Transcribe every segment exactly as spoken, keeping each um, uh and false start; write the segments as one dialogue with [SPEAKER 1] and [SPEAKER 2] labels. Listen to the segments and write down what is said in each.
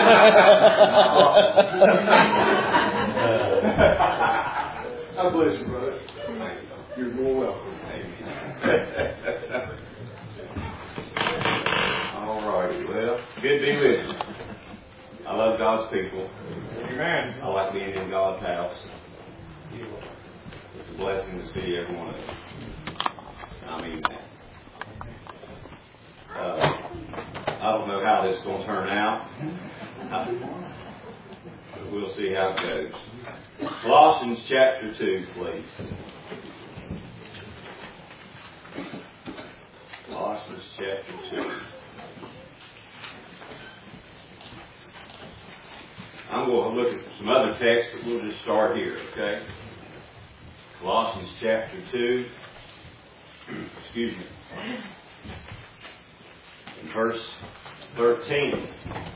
[SPEAKER 1] God bless you, brother. You're more welcome.
[SPEAKER 2] All righty. Well, good to be with you. I love God's people.
[SPEAKER 1] Amen.
[SPEAKER 2] I like being in God's house. It's a blessing to see every one of you. I mean that. Uh, I don't know how this is going to turn out. But we'll see how it goes. Colossians chapter two, please. Colossians chapter two. I'm going to look at some other texts, but we'll just start here, okay? Colossians chapter two. Excuse me. In verse thirteen.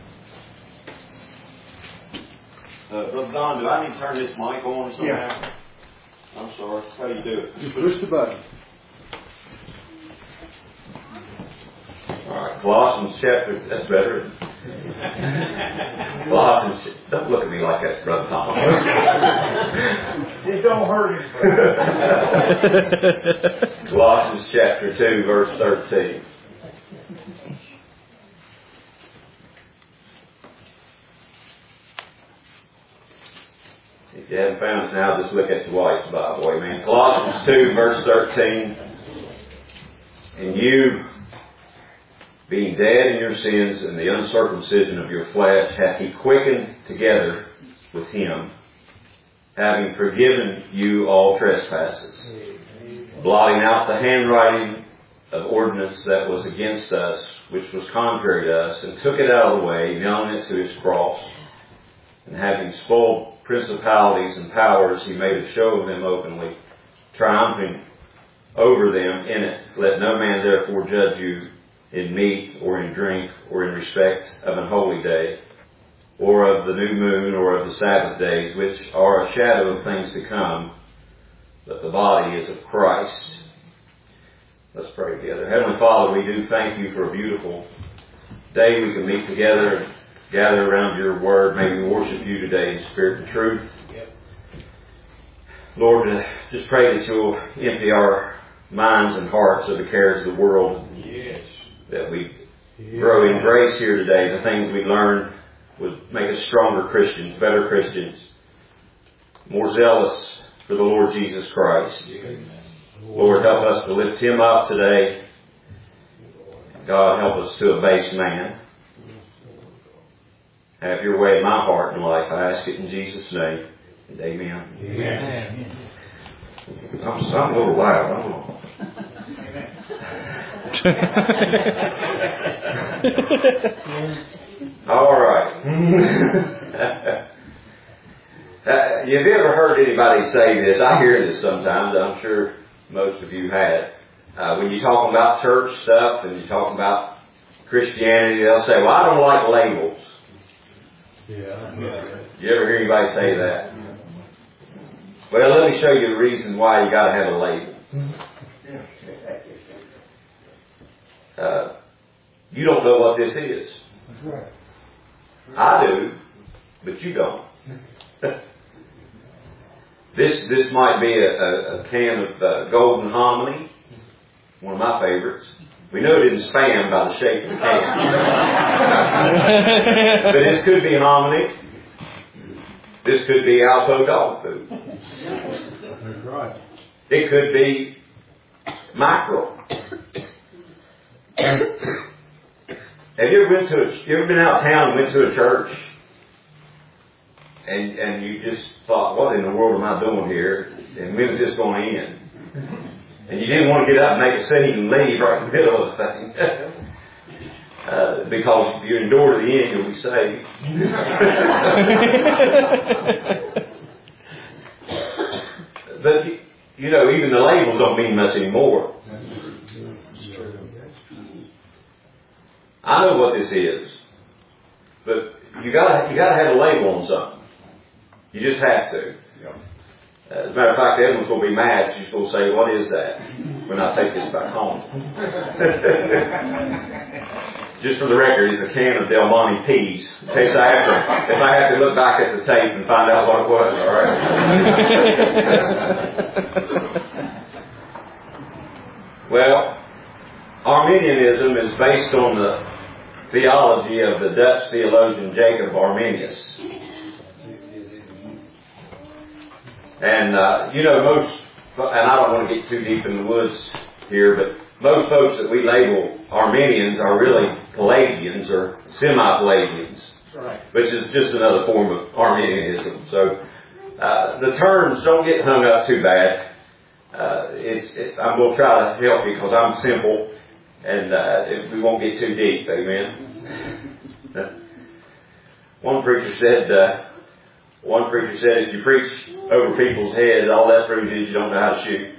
[SPEAKER 2] Uh, Brother Don, do I need to turn this mic on somehow?
[SPEAKER 1] Yeah.
[SPEAKER 2] I'm sorry. How do you do it?
[SPEAKER 1] Just push the button.
[SPEAKER 2] All right. Colossians chapter. That's better. Colossians. Don't look at me like that, Brother Tom.
[SPEAKER 1] It don't hurt him.
[SPEAKER 2] Colossians chapter two, verse thirteen. If you haven't found it now, just look at the White's Bible. Amen. Colossians two, verse thirteen. And you, being dead in your sins and the uncircumcision of your flesh, hath he quickened together with him, having forgiven you all trespasses, blotting out the handwriting of ordinance that was against us, which was contrary to us, and took it out of the way, nailing it to his cross, and having spoiled principalities and powers, he made a show of them openly, triumphing over them in it. Let no man therefore judge you in meat or in drink or in respect of an holy day, or of the new moon or of the Sabbath days, which are a shadow of things to come, but the body is of Christ. Let's pray together. Heavenly Father, we do thank you for a beautiful day we can meet together and gather around your word. May we worship you today in spirit and truth. Yep. Lord, uh, just pray that you'll empty our minds and hearts of the cares of the world. Yes. That we yes. grow in grace here today. The things we learn would make us stronger Christians, better Christians, more zealous for the Lord Jesus Christ. Yes. Lord, help us to lift him up today. God, help us to a base man. Have your way in my heart and life. I ask it in Jesus' name. And amen. Amen. I'm, I'm a little loud. I'm a little... All right. uh, have you ever heard anybody say this? I hear this sometimes. I'm sure most of you had. Uh, when you're talking about church stuff and you're talking about Christianity, they'll say, well, I don't like labels. Yeah. You ever hear anybody say that? Well, let me show you the reason why you got to have a label. Uh, you don't know what this is. I do, but you don't. this this might be a, a, a can of uh, golden hominy, one of my favorites. We know it isn't spam by the shape of the can. But this could be hominy. This could be Alpo dog food. That's right. It could be mackerel. Have you ever been to a, you ever been out of town and went to a church and and you just thought, what in the world am I doing here? And when is this going to end? And you didn't want to get up and make a scene and leave right in the middle of the thing. uh, because if you endure to the end, you'll be saved. But, you know, even the labels don't mean much anymore. I know what this is. But you gotta, you gotta have a label on something. You just have to. As a matter of fact, Edwin's going to be mad. She's going to say, what is that? When I take this back home. just for the record, is a can of Del Monte peas. In case I have to, if I have to look back at the tape and find out what it was, alright? Well, Arminianism is based on the theology of the Dutch theologian Jacob Arminius. And, uh, you know, most, and I don't want to get too deep in the woods here, but most folks that we label Arminians are really Pelagians or semi-Pelagians, right, which is just another form of Arminianism. So uh, the terms don't get hung up too bad. Uh, it's it, I'm going to try to help you because I'm simple, and uh, if we won't get too deep. Amen. One preacher said. Uh, One preacher said, if you preach over people's heads, all that proves is you don't know how to shoot.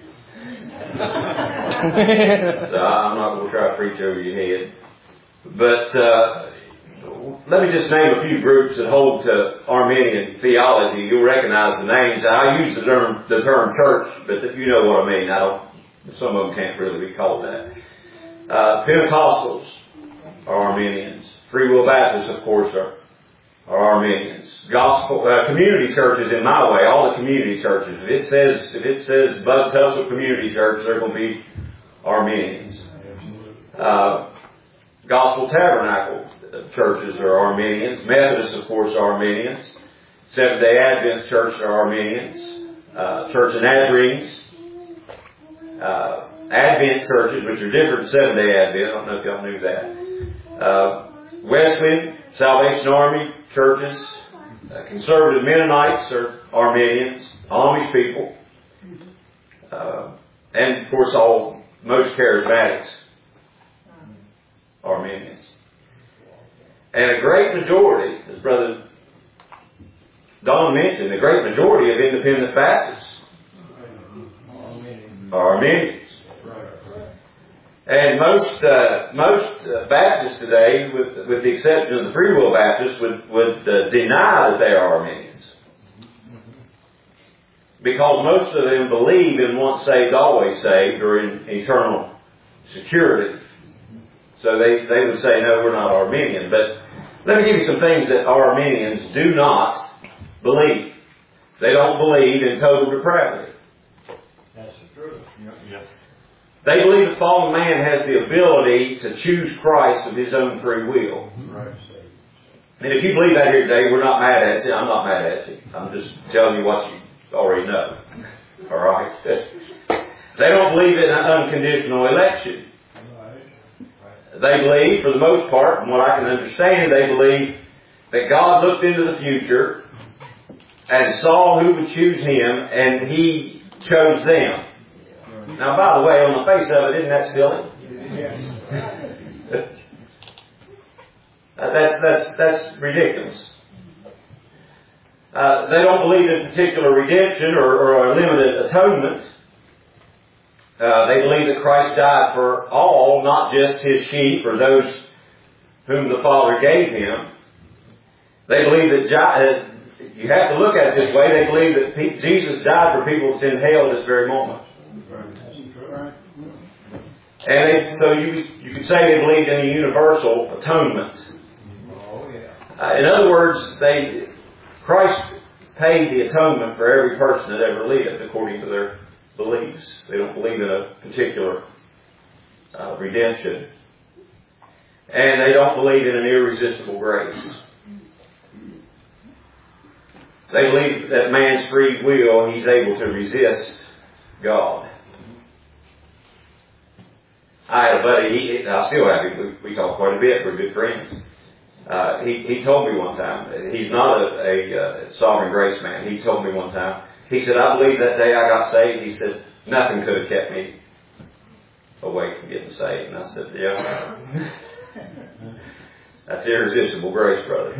[SPEAKER 2] So I'm not going to try to preach over your head. But uh, let me just name a few groups that hold to Arminian theology. You'll recognize the names. I use the term, the term church, but you know what I mean. I don't. Some of them can't really be called that. Uh, Pentecostals are Arminians. Free Will Baptists, of course, are. are Arminians. Gospel, uh, community churches in my way, all the community churches. If it says, if it says Bud Tussle Community Church, they're going to be Arminians. Uh, Gospel Tabernacle churches are Arminians. Methodists, of course, are Arminians. Seventh-day Adventist Church are Arminians. Uh, Church of Nazarenes. Uh, Advent churches, which are different than Seventh-day Advent. I don't know if y'all knew that. Uh, Wesleyan, Salvation Army churches, uh, conservative Mennonites are Arminians, Amish people, uh, and of course all, most charismatics are Arminians. And a great majority, as Brother Don mentioned, a great majority of independent Baptists are Arminians. And most uh, most uh, Baptists today, with with the exception of the Free Will Baptists, would would uh, deny that they are Arminians, because most of them believe in once saved, always saved, or in eternal security. So they they would say, no, we're not Arminian. But let me give you some things that Arminians do not believe. They don't believe in total depravity.
[SPEAKER 1] That's the truth. Yep. Yep.
[SPEAKER 2] They believe the fallen man has the ability to choose Christ of his own free will.
[SPEAKER 1] Right.
[SPEAKER 2] And if you believe that here today, we're not mad at you. I'm not mad at you. I'm just telling you what you already know. All right? They don't believe in an unconditional election. They believe, for the most part, from what I can understand, they believe that God looked into the future and saw who would choose Him, and He chose them. Now, by the way, on the face of it, isn't that silly? that's that's that's ridiculous. Uh, they don't believe in particular redemption or, or a limited atonement. Uh, they believe that Christ died for all, not just His sheep or those whom the Father gave Him. They believe that uh, you have to look at it this way. They believe that P- Jesus died for people that's in hell this very moment. And they, so you you could say they believed in a universal atonement. Uh, in other words, they Christ paid the atonement for every person that ever lived, according to their beliefs. They don't believe in a particular uh, redemption, and they don't believe in an irresistible grace. They believe that man's free will, he's able to resist God. I had a buddy, he, I still have him, we, we talk quite a bit, we're good friends. Uh, he, he told me one time, he's not a, a, a sovereign grace man, he told me one time, he said, I believe that day I got saved, he said, nothing could have kept me away from getting saved. And I said, yeah, that's irresistible grace, brother.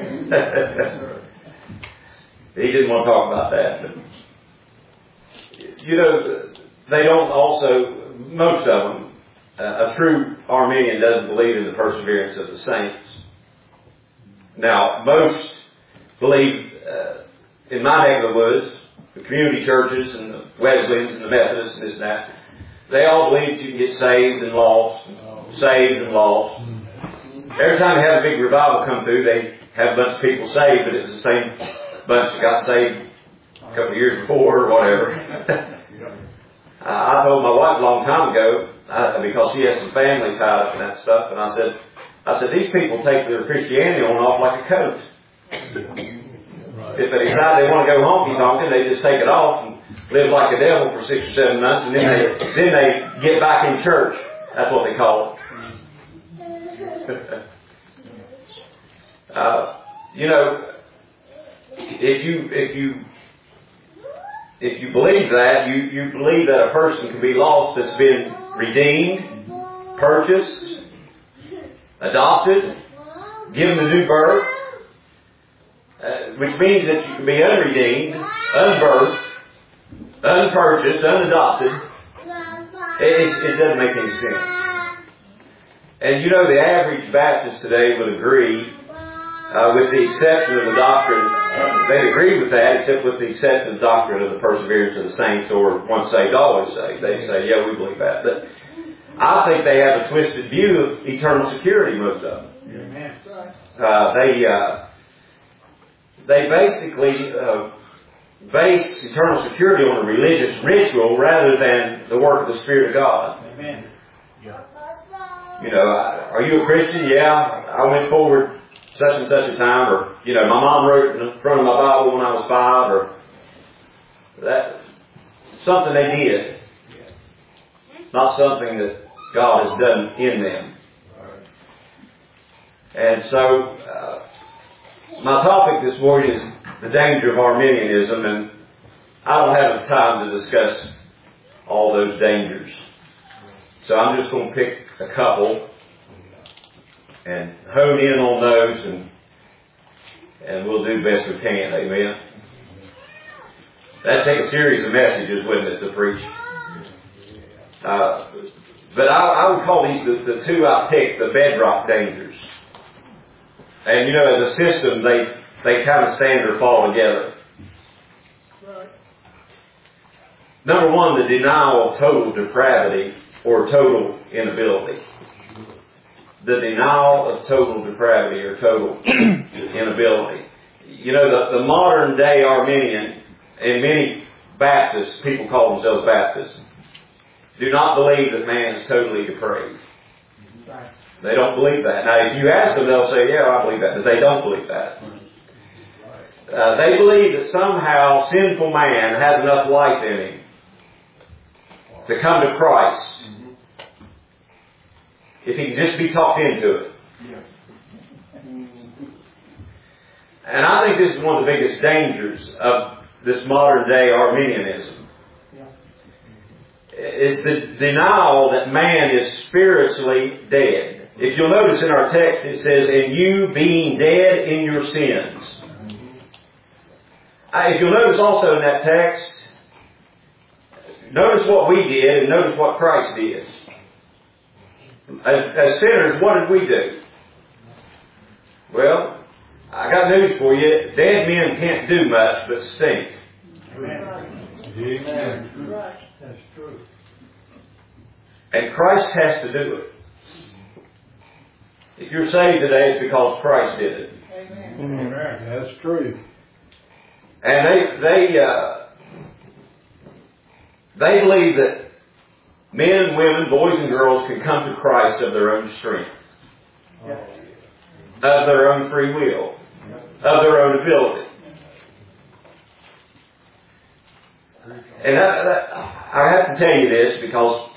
[SPEAKER 2] He didn't want to talk about that. But, you know, they don't also, most of them, Uh, a true Arminian doesn't believe in the perseverance of the saints. Now, most believe, uh, in my neck of the woods, the community churches and the Wesleyans and the Methodists and this and that, they all believe you can get saved and lost, saved and lost. every time they have a big revival come through, they have a bunch of people saved, but it's the same bunch that got saved a couple of years before or whatever. I told my wife a long time ago, uh, because she has some family tied up in that stuff, and I said, I said, these people take their Christianity on off like a coat. If they decide they want to go honky-tonkin', they just take it off and live like a devil for six or seven months, and then they then they get back in church. That's what they call it. uh, you know, if you if you if you believe that, you you believe that a person can be lost that's been redeemed, purchased, adopted, given a new birth, uh, which means that you can be unredeemed, unbirthed, unpurchased, unadopted. It, it doesn't make any sense. And you know, the average Baptist today would agree, uh, with the exception of the doctrine, uh, they'd agree with that, except with the exception of the doctrine of the perseverance of the saints, or once saved, always saved. They say, yeah, we believe that. But I think they have a twisted view of eternal security, most of them. Uh, they, uh, they basically, uh, base eternal security on a religious ritual rather than the work of the Spirit of God.
[SPEAKER 1] Amen.
[SPEAKER 2] You know, are you a Christian? Yeah, I went forward such and such a time, or, you know, my mom wrote it in front of my Bible when I was five, or that, something they did. Not something that God has done in them. And so, uh, my topic this morning is the danger of Arminianism, and I don't have the time to discuss all those dangers. So I'm just going to pick a couple and hone in on those, and and we'll do the best we can. Amen. That'd take a series of messages, wouldn't it, to preach? Uh, but I, I would call these the, the two I picked the bedrock dangers. And you know, as a system, they they kind of stand or fall together. Right. Number one, the denial of total depravity or total inability. The denial of total depravity or total inability. You know, the, the modern day Arminian, and many Baptists, people call themselves Baptists, do not believe that man is totally depraved. Right. They don't believe that. Now, if you ask them, they'll say, yeah, I believe that. But they don't believe that. Uh, they believe that somehow sinful man has enough life in him to come to Christ if he can just be talked into it. And I think this is one of the biggest dangers of this modern day Arminianism. It's the denial that man is spiritually dead. If you'll notice in our text, it says, and you being dead in your sins. Uh, if you'll notice also in that text, notice what we did and notice what Christ did. As, as sinners, what did we do? Well, I got news for you. Dead men can't do much but stink.
[SPEAKER 1] Amen. Amen. That's true.
[SPEAKER 2] And Christ has to do it. If you're saved today, it's because Christ did it.
[SPEAKER 1] Amen. That's true.
[SPEAKER 2] And they they uh, they believe that men, women, boys and girls can come to Christ of their own strength, of their own free will, of their own ability. And I, I, I have to tell you this because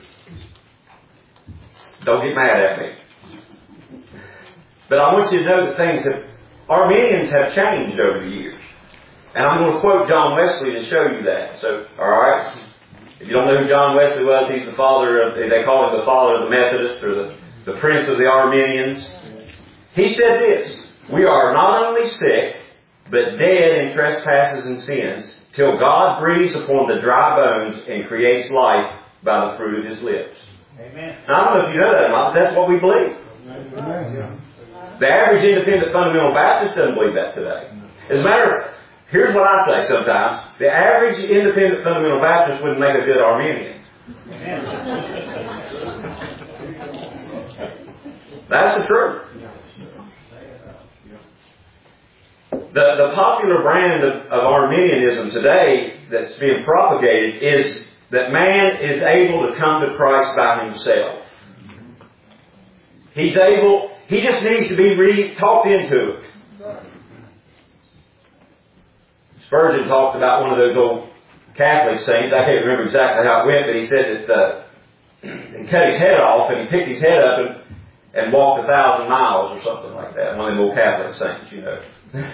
[SPEAKER 2] don't get mad at me. But I want you to know that things have, Arminians have changed over the years. And I'm going to quote John Wesley to show you that. So, alright. If you don't know who John Wesley was, he's the father of, they call him the father of the Methodists, or the, the prince of the Arminians. He said this, we are not only sick, but dead in trespasses and sins, till God breathes upon the dry bones and creates life by the fruit of His lips.
[SPEAKER 1] Amen.
[SPEAKER 2] Now, I don't know if you know that or not, but that's what we believe.
[SPEAKER 1] Amen.
[SPEAKER 2] The average independent fundamental Baptist doesn't believe that today. As a matter of, here's what I say sometimes. The average independent fundamental Baptist wouldn't make a good Arminian. That's the truth. The, the popular brand of, of Arminianism today that's being propagated is that man is able to come to Christ by himself. He's able, he just needs to be re- talked into it. Spurgeon talked about one of those old Catholic saints. I can't remember exactly how it went, but he said that uh, he cut his head off and he picked his head up and, and walked a thousand miles or something like that. One of them old Catholic saints, you know.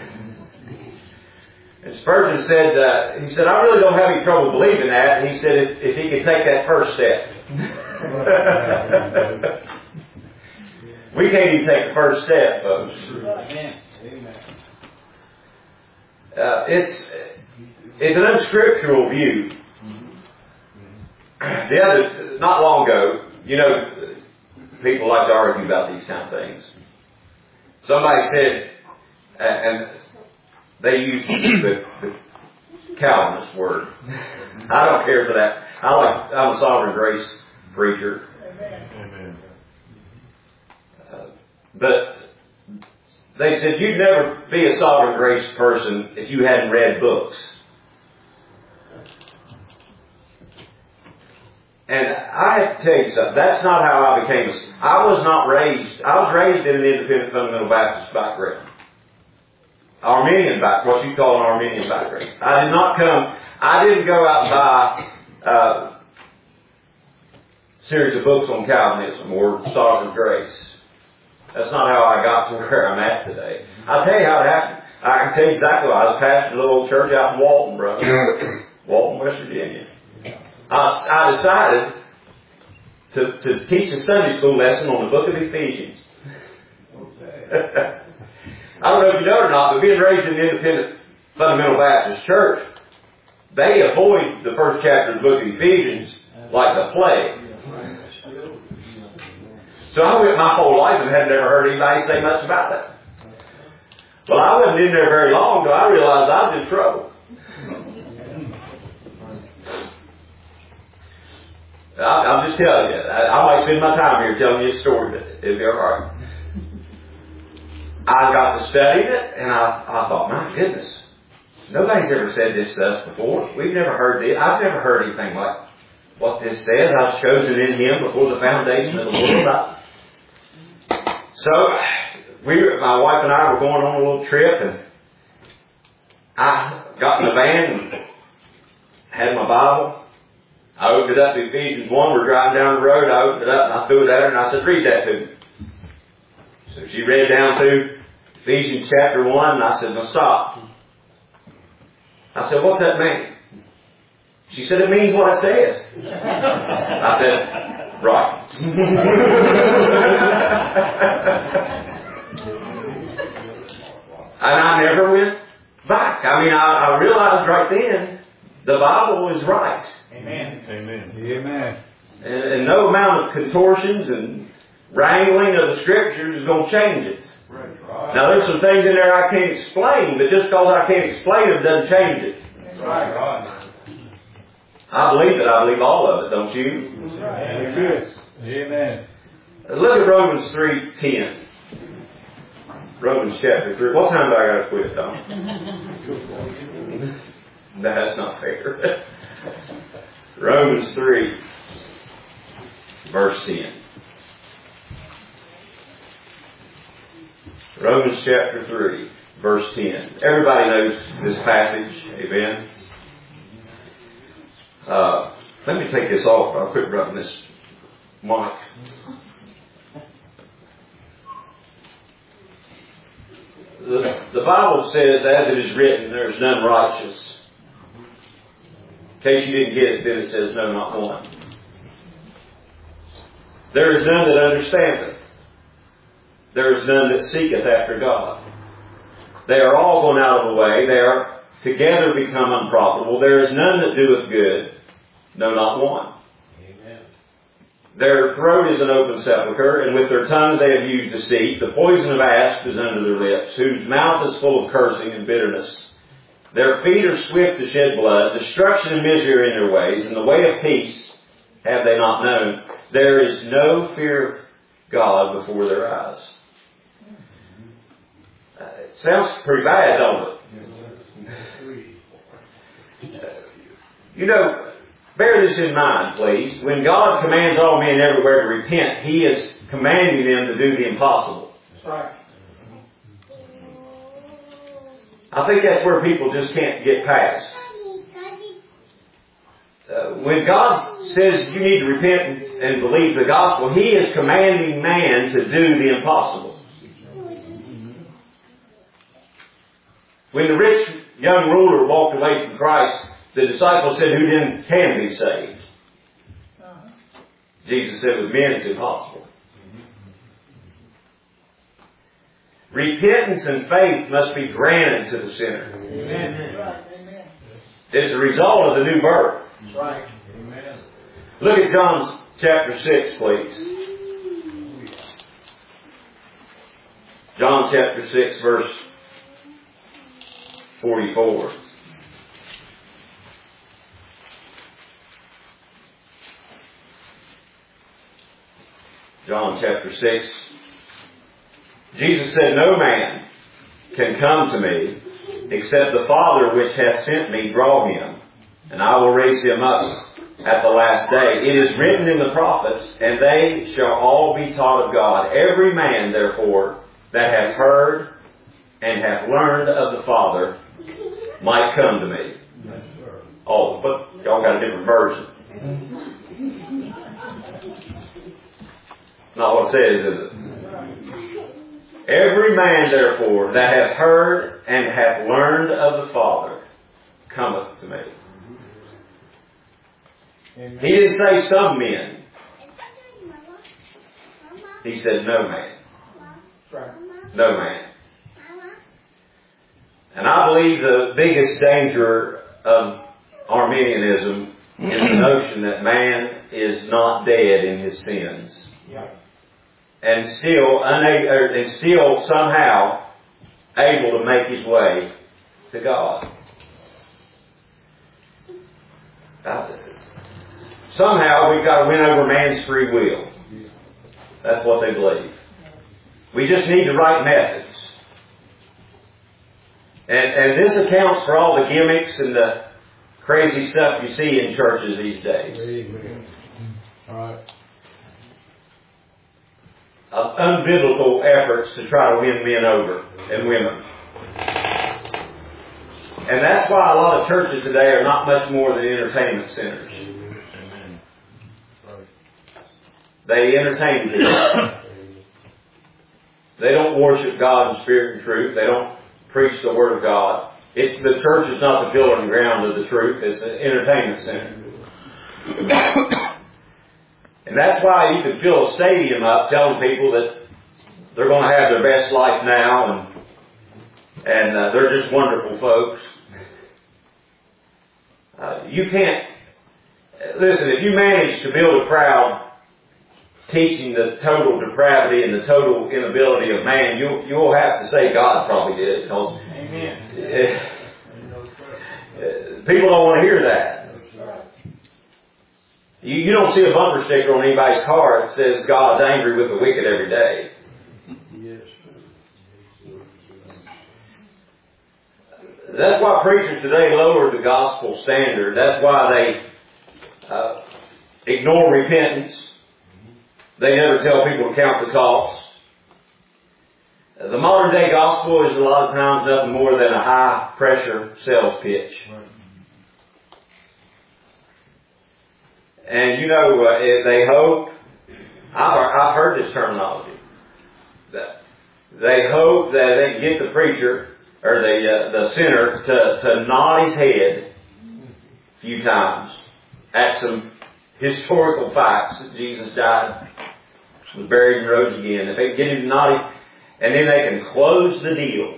[SPEAKER 2] And Spurgeon said, uh, he said, I really don't have any trouble believing that. And he said, if, if he could take that first step. We can't even take the first step, folks. Uh, it's it's an unscriptural view. The other, not long ago, you know, people like to argue about these kind of things. Somebody said, uh, and they use the, the Calvinist word. I don't care for that. I like. I'm a sovereign grace preacher. Amen. Uh, but they said you'd never be a sovereign grace person if you hadn't read books. And I have to tell you something. That's not how I became a... I was not raised... I was raised in an independent fundamental Baptist background. Arminian background. What you call an Arminian background. I did not come... I didn't go out and buy uh, a series of books on Calvinism or sovereign grace. That's not how I got to where I'm at today. I'll tell you how it happened. I can tell you exactly why. I was pastoring a little old church out in Walton, brother. Walton, West Virginia. I, I decided to, to teach a Sunday school lesson on the book of Ephesians. I don't know if you know it or not, but being raised in an independent fundamental Baptist church, they avoid the first chapter of the book of Ephesians like the plague. So I went my whole life and had never heard anybody say much about that. Well, I wasn't in there very long until I realized I was in trouble. I, I'm just telling you. I, I might spend my time here telling you a story, but it'll be all right. I got to studying it, and I, I thought, my goodness, nobody's ever said this to us before. We've never heard this. I've never heard anything like what this says. I was chosen in Him before the foundation of the world. So, we, my wife and I were going on a little trip, and I got in the van and had my Bible. I opened it up to Ephesians one. We're driving down the road. I opened it up and I threw it at her and I said, read that to me. So she read down to Ephesians chapter one and I said, now stop. I said, what's that mean? She said, it means what it says. I said, right. And I never went back. I mean, I, I realized right then the Bible is right.
[SPEAKER 1] Amen. Amen. Amen.
[SPEAKER 2] And, and no amount of contortions and wrangling of the Scriptures is going to change it. Right. Now, there's some things in there I can't explain, but just because I can't explain them doesn't change it.
[SPEAKER 1] Right. Right.
[SPEAKER 2] I believe it. I believe all of it, don't you?
[SPEAKER 1] Right. Amen.
[SPEAKER 2] Look at Romans three ten. Romans chapter three. What time do I got to quit, Tom? That's not fair. Romans three, verse ten. Romans chapter three, verse ten. Everybody knows this passage. Amen. Uh, let me take this off. I'll quit rubbing this mic. The, the Bible says, as it is written, there is none righteous. In case you didn't get it, then it says, no, not one. There is none that understandeth. There is none that seeketh after God. They are all gone out of the way. They are together become unprofitable. There is none that doeth good. No, not one. Amen. Their throat is an open sepulchre, and with their tongues they have used deceit. The poison of asp is under their lips, whose mouth is full of cursing and bitterness. Their feet are swift to shed blood. Destruction and misery are in their ways, and the way of peace have they not known. There is no fear of God before their eyes. Uh, it sounds pretty bad, don't it? Uh, you know, bear this in mind, please. When God commands all men everywhere to repent, He is commanding them to do the impossible.
[SPEAKER 3] That's right.
[SPEAKER 2] I think that's where people just can't get past. Uh, when God says you need to repent and, and believe the gospel, He is commanding man to do the impossible. When the rich young ruler walked away from Christ, the disciples said, who then can be saved? Jesus said, with men it's impossible. Repentance and faith must be granted to the sinner.
[SPEAKER 3] Amen.
[SPEAKER 2] It's a result of the new birth.
[SPEAKER 3] That's right.
[SPEAKER 1] Amen.
[SPEAKER 2] Look at John chapter six, please. John chapter six, verse forty-four. John chapter six. Jesus said, no man can come to me except the Father which hath sent me draw him, and I will raise him up at the last day. It is written in the prophets, and they shall all be taught of God. Every man, therefore, that hath heard and hath learned of the Father might come to me. Oh, but y'all got a different version. Not what it says, is it? Every man, therefore, that hath heard and hath learned of the Father cometh to me. Amen. He didn't say some men. He said no man. No man. And I believe the biggest danger of Arminianism is the notion that man is not dead in his sins. And still unable, and still somehow able to make his way to God. Somehow we've got to win over man's free will. That's what they believe. We just need the right methods. And, and this accounts for all the gimmicks and the crazy stuff you see in churches these days.
[SPEAKER 1] Amen. All right.
[SPEAKER 2] Uh, unbiblical efforts to try to win men over and women. And that's why a lot of churches today are not much more than entertainment centers.
[SPEAKER 1] Amen. Right.
[SPEAKER 2] They entertain people. They don't worship God in spirit and truth. They don't preach the Word of God. It's the church is not the pillar and ground of the truth. It's an entertainment center. And that's why you can fill a stadium up telling people that they're going to have their best life now and and uh, they're just wonderful folks. Uh, you can't, listen, if you manage to build a crowd teaching the total depravity and the total inability of man, you'll, you'll have to say God probably did it. Because Amen. Uh, people don't want to hear that. You, you don't see a bumper sticker on anybody's car that says God's angry with the wicked every day.
[SPEAKER 1] Yes.
[SPEAKER 2] That's why preachers today lower the gospel standard. That's why they uh, ignore repentance. They never tell people to count the cost. The modern day gospel is a lot of times nothing more than a high pressure sales pitch.
[SPEAKER 1] Right.
[SPEAKER 2] And you know, uh, they hope, I've, I've heard this terminology, that they hope that they can get the preacher or the uh, the sinner to, to nod his head a few times at some historical facts that Jesus died, was buried and rose again. If they can get him to nod him, and then they can close the deal.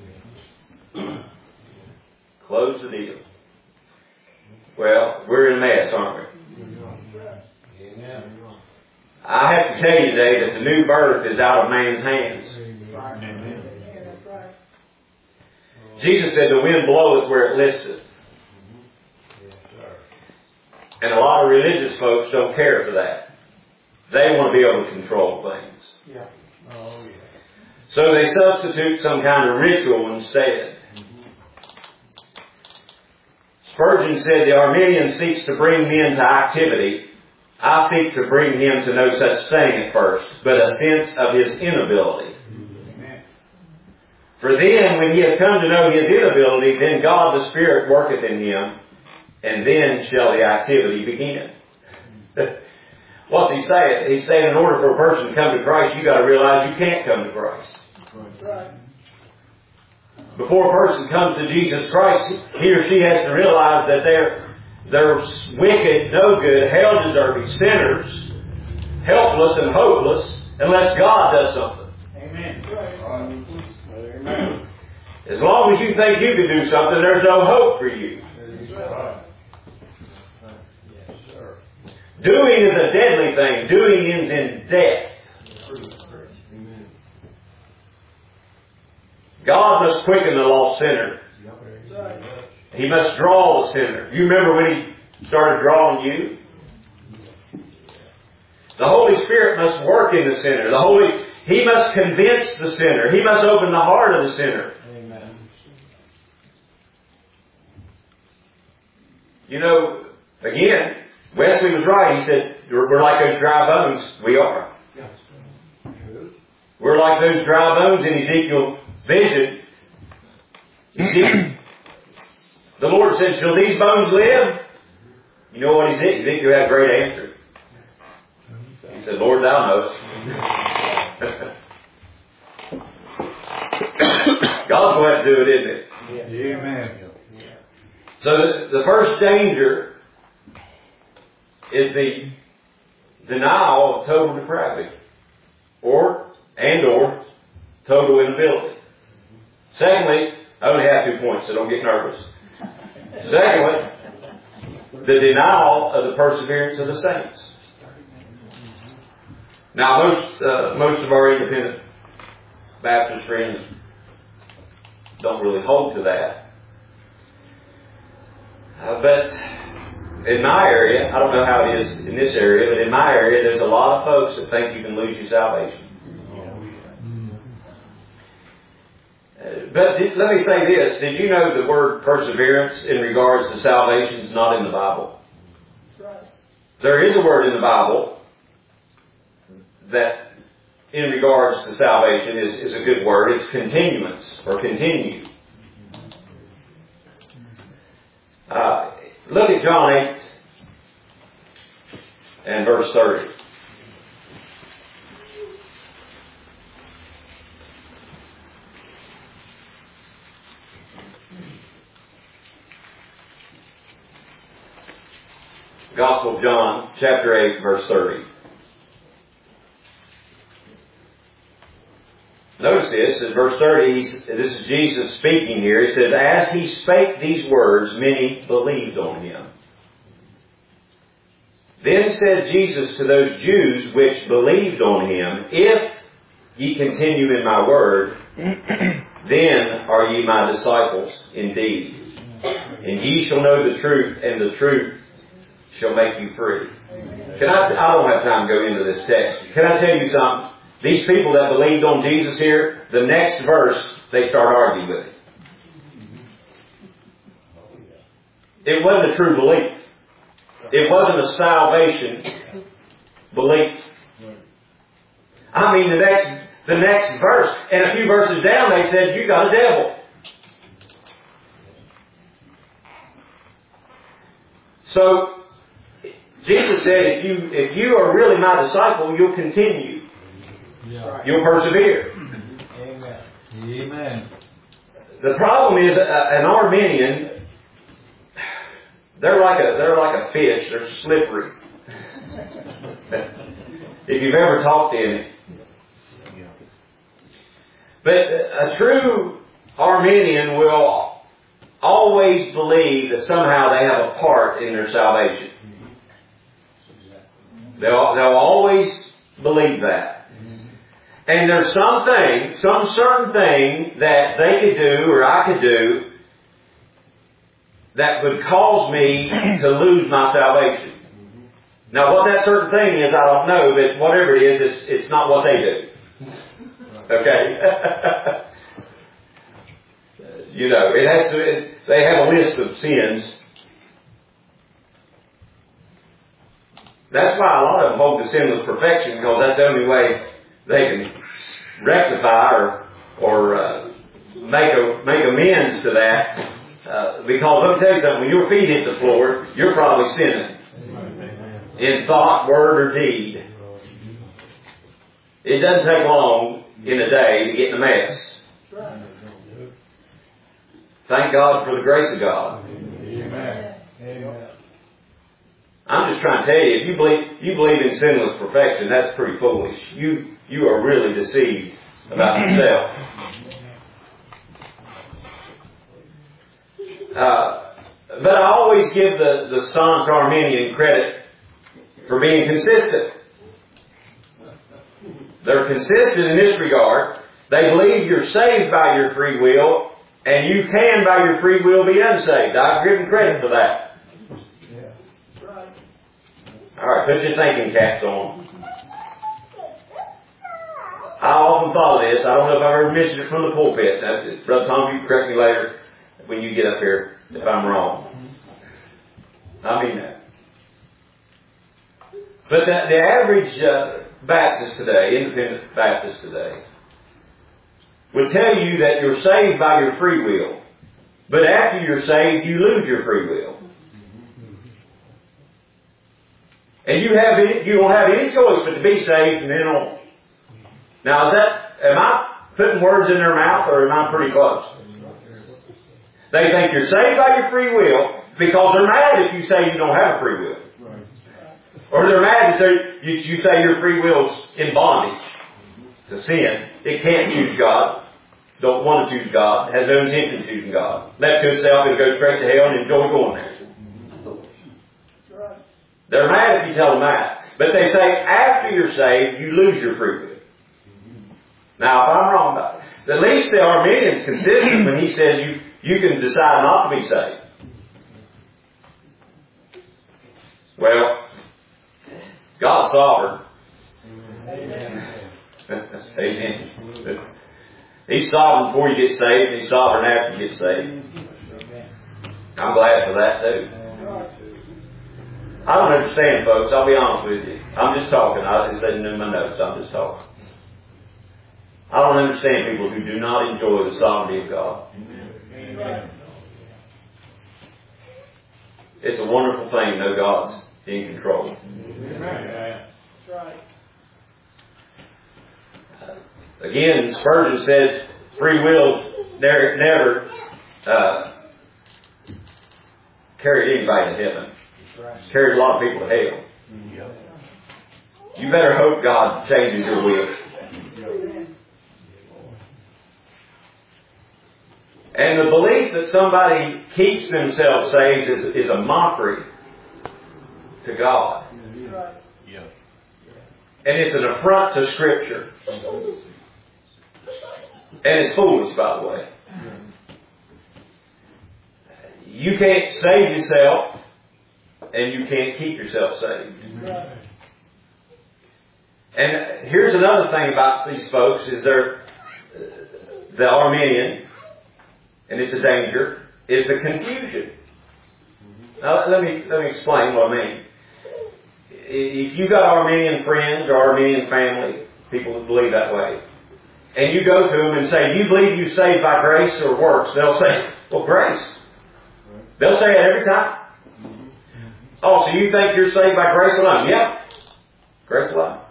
[SPEAKER 2] Close the deal. Well, we're in a mess, aren't we? I have to tell you today that the new birth is out of man's hands.
[SPEAKER 1] Amen.
[SPEAKER 2] Jesus said the wind bloweth where it listeth. And a lot of religious folks don't care for that. They want to be able to control things.
[SPEAKER 3] Yeah.
[SPEAKER 1] Oh, yeah.
[SPEAKER 2] So they substitute some kind of ritual instead. Spurgeon said, the Arminian seeks to bring men to activity. I seek to bring him to no such thing at first, but a sense of his inability.
[SPEAKER 3] Amen.
[SPEAKER 2] For then, when he has come to know his inability, then God the Spirit worketh in him, and then shall the activity begin. What's he saying? He's saying in order for a person to come to Christ, you've got to realize you can't come to Christ.
[SPEAKER 3] Right.
[SPEAKER 2] Before a person comes to Jesus Christ, he or she has to realize that they're, they're wicked, no good, hell-deserving sinners, helpless and hopeless, unless God does something.
[SPEAKER 3] Amen.
[SPEAKER 1] Amen.
[SPEAKER 2] As long as you think you can do something, there's no hope for you.
[SPEAKER 1] Right. Yes, sir.
[SPEAKER 2] Doing is a deadly thing. Doing ends in death.
[SPEAKER 1] Amen.
[SPEAKER 2] God must quicken the lost sinner. He must draw the sinner. You remember when He started drawing you? The Holy Spirit must work in the sinner. The Holy, He must convince the sinner. He must open the heart of the sinner.
[SPEAKER 1] Amen.
[SPEAKER 2] You know, again, Wesley was right. He said, we're like those dry bones. We are. We're like those dry bones in Ezekiel's vision. Ezekiel, the Lord said, shall these bones live? You know what Ezekiel, Ezekiel had a great answer. He said, Lord, thou knowest. God's going to have to do it, isn't it?
[SPEAKER 1] Yeah. Amen.
[SPEAKER 2] So the, the first danger is the denial of total depravity, or and or total inability. Secondly, I only have two points, so don't get nervous. Secondly, the denial of the perseverance of the saints. Now, most uh, most of our independent Baptist friends don't really hold to that. Uh, but in my area, I don't know how it is in this area, but in my area, there's a lot of folks that think you can lose your salvation. Uh, but did, let me say this. Did you know the word perseverance in regards to salvation is not in the Bible? There is a word in the Bible that in regards to salvation is, is a good word. It's continuance or continue. Uh, look at John eight and verse thirty. Gospel of John, chapter eight, verse thirty. Notice this, in verse thirty, this is Jesus speaking here. He says, as he spake these words, many believed on him. Then said Jesus to those Jews which believed on him, if ye continue in my word, then are ye my disciples indeed. And ye shall know the truth, and the truth shall make you free. Can I, t- I don't have time to go into this text. Can I tell you something? These people that believed on Jesus here, the next verse, they start arguing with it. It wasn't a true belief. It wasn't a salvation belief. I mean, the next, the next verse, and a few verses down, they said, you got a devil. So, Jesus said, if you, if you are really my disciple, you'll continue.
[SPEAKER 1] Yeah.
[SPEAKER 2] You'll persevere.
[SPEAKER 1] Amen. Amen.
[SPEAKER 2] The problem is, uh, an Arminian, they're like a, they're like a fish. They're slippery. If you've ever talked to any. But a true Arminian will always believe that somehow they have a part in their salvation. They'll, they'll always believe that. And there's something, some certain thing that they could do or I could do that would cause me to lose my salvation. Now what that certain thing is, I don't know, but whatever it is, it's, it's not what they do. Okay? You know, it has to, it, they have a list of sins. That's why a lot of them hold to sinless perfection, because that's the only way they can rectify or, or uh, make a, make amends to that. Uh, because let me tell you something, when your feet hit the floor, you're probably sinning. In thought, word, or deed. It doesn't take long in a day to get in a mess. Thank God for the grace of God.
[SPEAKER 1] Amen. Amen.
[SPEAKER 2] I'm just trying to tell you, if you believe you believe in sinless perfection, that's pretty foolish. You you are really deceived about yourself. Uh, but I always give the, the staunch Arminian credit for being consistent. They're consistent in this regard. They believe you're saved by your free will, and you can by your free will be unsaved. I've given credit for that. Alright, put your thinking caps on. I often thought of this. I don't know if I've ever mentioned it from the pulpit. Now, Brother Tom, you can correct me later when you get up here if I'm wrong. I mean that. But the, the average uh, Baptist today, independent Baptist today, would tell you that you're saved by your free will. But after you're saved, you lose your free will. And you have any, you don't have any choice but to be saved and then on. Now is that, am I putting words in their mouth, or am I pretty close? They think you're saved by your free will because they're mad if you say you don't have a free will. Or they're mad if you, you say your free will's in bondage to sin. It can't choose God. Don't want to choose God. Has no intention of choosing God. Left to itself, it'll go straight to hell and enjoy going there. They're mad if you tell them that. But they say after you're saved, you lose your free will. Now, if I'm wrong about it, at least the Arminian's consistent when he says you, you can decide not to be saved. Well, God's sovereign. Amen. Amen. He's sovereign before you get saved, and He's sovereign after you get saved. I'm glad for that too. I don't understand, folks. I'll be honest with you. I'm just talking. I just didn't do my notes. I'm just talking. I don't understand people who do not enjoy the sovereignty of God. Amen. It's a wonderful thing to know God's in control. Amen. That's right. Again, Spurgeon said, free will never, never uh, carried anybody to heaven. It's carried a lot of people to hell. You better hope God changes your will. And the belief that somebody keeps themselves saved is, is a mockery to God. And it's an affront to Scripture. And it's foolish, by the way. You can't save yourself, and you can't keep yourself saved. And here's another thing about these folks, is they're the Arminian, and it's a danger, is the confusion. Now let me let me explain what I mean. If you got Arminian friends or Arminian family, people that believe that way, and you go to them and say, do you believe you're saved by grace or works? They'll say, well, grace. They'll say it every time. Oh, so you think you're saved by grace alone? Yep. Grace alone.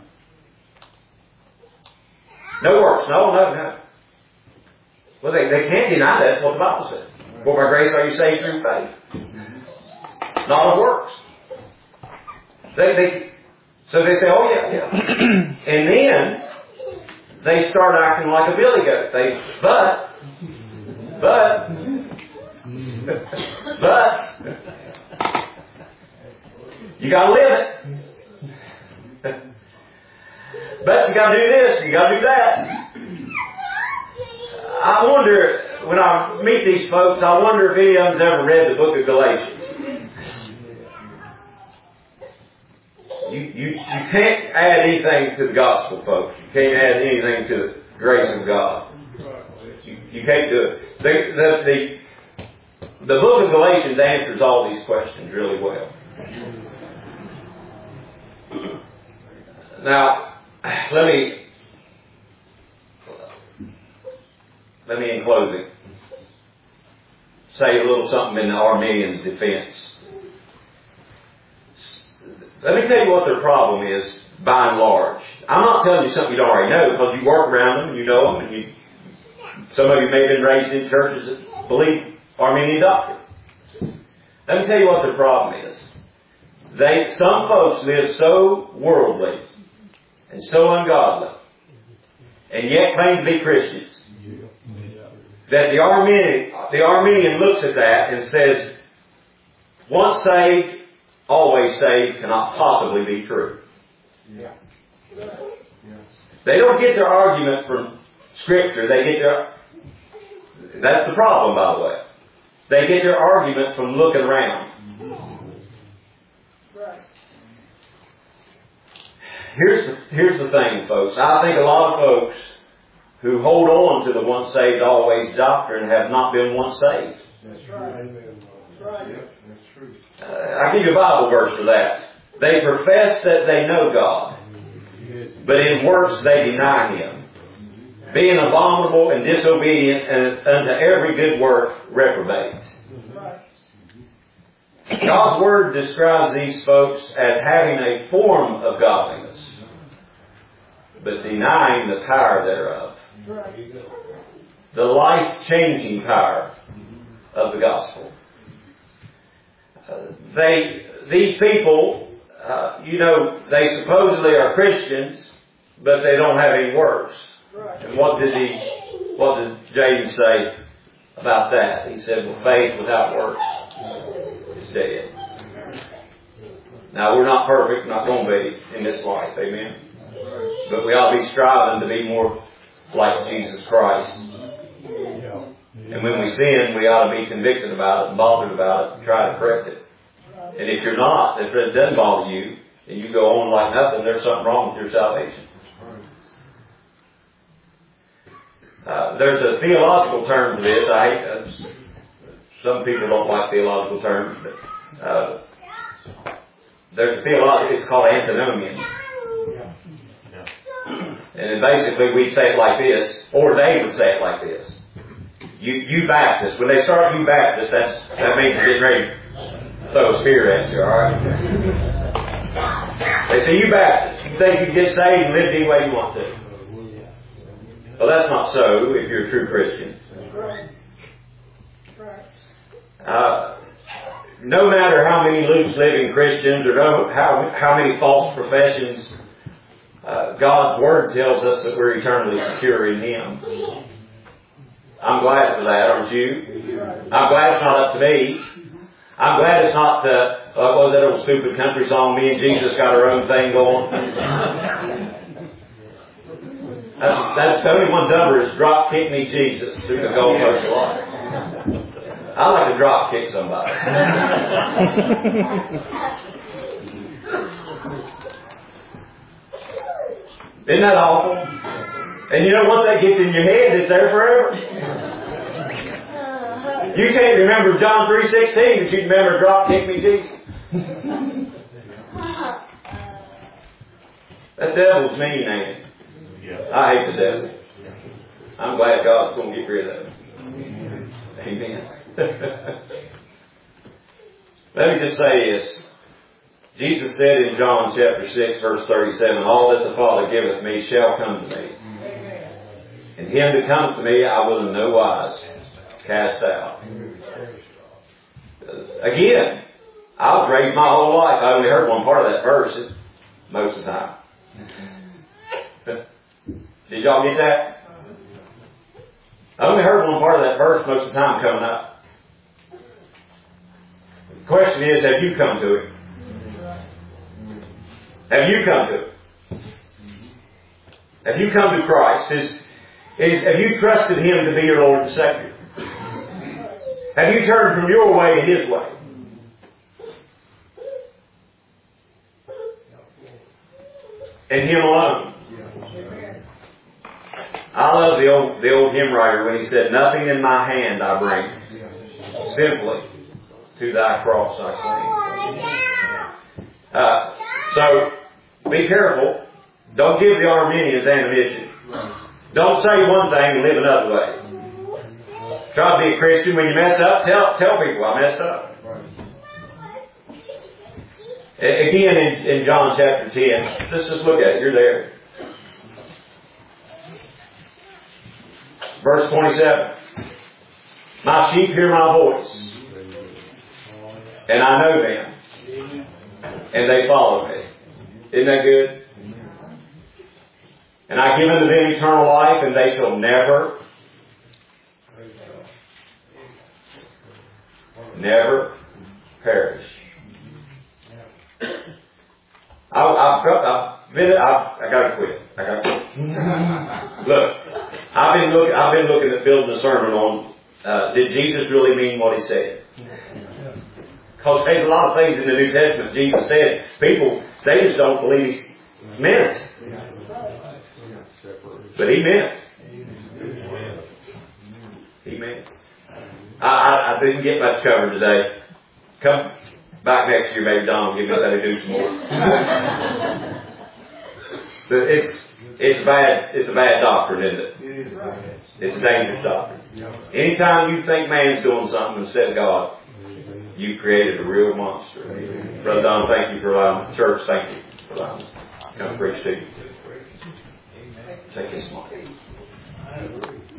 [SPEAKER 2] No works. No, no, no. Well, they, they can't deny that. That's what the Bible says. For by grace are you saved through faith. Not of works. They, they, so they say, oh yeah, yeah. And then they start acting like a billy goat. They, but, but, but, you gotta live it. But you gotta do this, you gotta do that. I wonder, when I meet these folks, I wonder if any of them's ever read the book of Galatians. You, you, you can't add anything to the gospel, folks. You can't add anything to the grace of God. You, you can't do it. The, the, the, the book of Galatians answers all these questions really well. Now, let me, let me in closing say a little something in the Arminians' defense. Let me tell you what their problem is, by and large. I'm not telling you something you don't already know, because you work around them, and you know them, and you, some of you may have been raised in churches that believe Arminian doctrine. Let me tell you what their problem is. They, some folks live so worldly and so ungodly, and yet claim to be Christians, that the Arminian, the Arminian looks at that and says, once saved, always saved cannot possibly be true.
[SPEAKER 1] Yeah.
[SPEAKER 2] They don't get their argument from Scripture. They get their... That's the problem, by the way. They get their argument from looking around.
[SPEAKER 3] Right.
[SPEAKER 2] Here's the, here's the thing, folks. I think a lot of folks who hold on to the once saved, always doctrine have not been once saved.
[SPEAKER 1] That's right. That's right. Yep, that's true.
[SPEAKER 2] Uh, I'll give you a Bible verse for that. They profess that they know God, but in works they deny Him, being abominable and disobedient and unto every good work reprobate. God's Word describes these folks as having a form of godliness, but denying the power thereof. The life-changing power of the gospel. Uh, they, these people, uh, you know, they supposedly are Christians, but they don't have any works. And what did he, what did James say about that? He said, well, faith without works is dead. Now, we're not perfect, not going to be in this life, amen? But we ought to be striving to be more like Jesus Christ. And when we sin, we ought to be convicted about it and bothered about it and try to correct it. And if you're not, if it doesn't bother you, and you go on like nothing, there's something wrong with your salvation. Uh, there's a theological term to this. I hate, uh, some people don't like theological terms, but uh, there's a theological, it's called antinomian. And basically we say it like this, or they would say it like this. You, you Baptists, when they start you Baptists, that's, that means you're getting ready to throw a spear at you, alright? They say, you Baptists, you think you can get saved and live any way you want to. Well, that's not so if you're a true Christian. Uh, no matter how many loose living Christians or no, how, how many false professions, uh, God's Word tells us that we're eternally secure in Him. I'm glad for that, aren't you? I'm glad it's not up to me. I'm glad it's not, uh, uh, what was that old stupid country song, me and Jesus got our own thing going? That's, that's the only one dumber is drop kick me Jesus through the goalpost of life. I like to drop kick somebody. Isn't that awful? And you know, once that gets in your head, it's there forever. You can't remember John three sixteen, but you can remember drop kick me Jesus. That devil's mean, ain't it? I hate the devil. I'm glad God's going to get rid of him. Amen. Let me just say this. Jesus said in John chapter six, verse thirty-seven, all that the Father giveth me shall come to me. And him that cometh to me I will in no wise cast out. Again, I was raised my whole life. I only heard one part of that verse most of the time. Did y'all get that? I only heard one part of that verse most of the time coming up. The question is, have you come to Him? Have you come to Him? Have you come to Christ? Is, is, have you trusted Him to be your Lord and Savior? Have you turned from your way to His way? and Him alone. I love the old the old hymn writer when he said, "Nothing in my hand I bring, simply to Thy cross I cling." Uh, so be careful. Don't give the Arminians ammunition. Don't say one thing and live another way. Try to be a Christian. When you mess up, tell tell people I messed up. Again, in, in John chapter ten, let's just look at it. You're there. Verse twenty-seven. My sheep hear my voice, and I know them, and they follow me. Isn't that good? And I give unto them eternal life, and they shall never, never perish. I, I've got, I've been, I've, I gotta quit. I gotta quit. Look, I've been looking, I've been looking at building a sermon on, uh, did Jesus really mean what He said? Because there's a lot of things in the New Testament Jesus said. People, they just don't believe He meant it. But He meant it. He meant it. I, I, I didn't get much covered today. Come back next year, maybe Don will give me that to do some more. But it's it's bad. It's a bad doctrine, isn't it? It's a dangerous doctrine. Anytime you think man's doing something instead of God, you created a real monster. Brother Don, thank you for allowing church. Thank you for allowing me to come preach to you. Take this mic.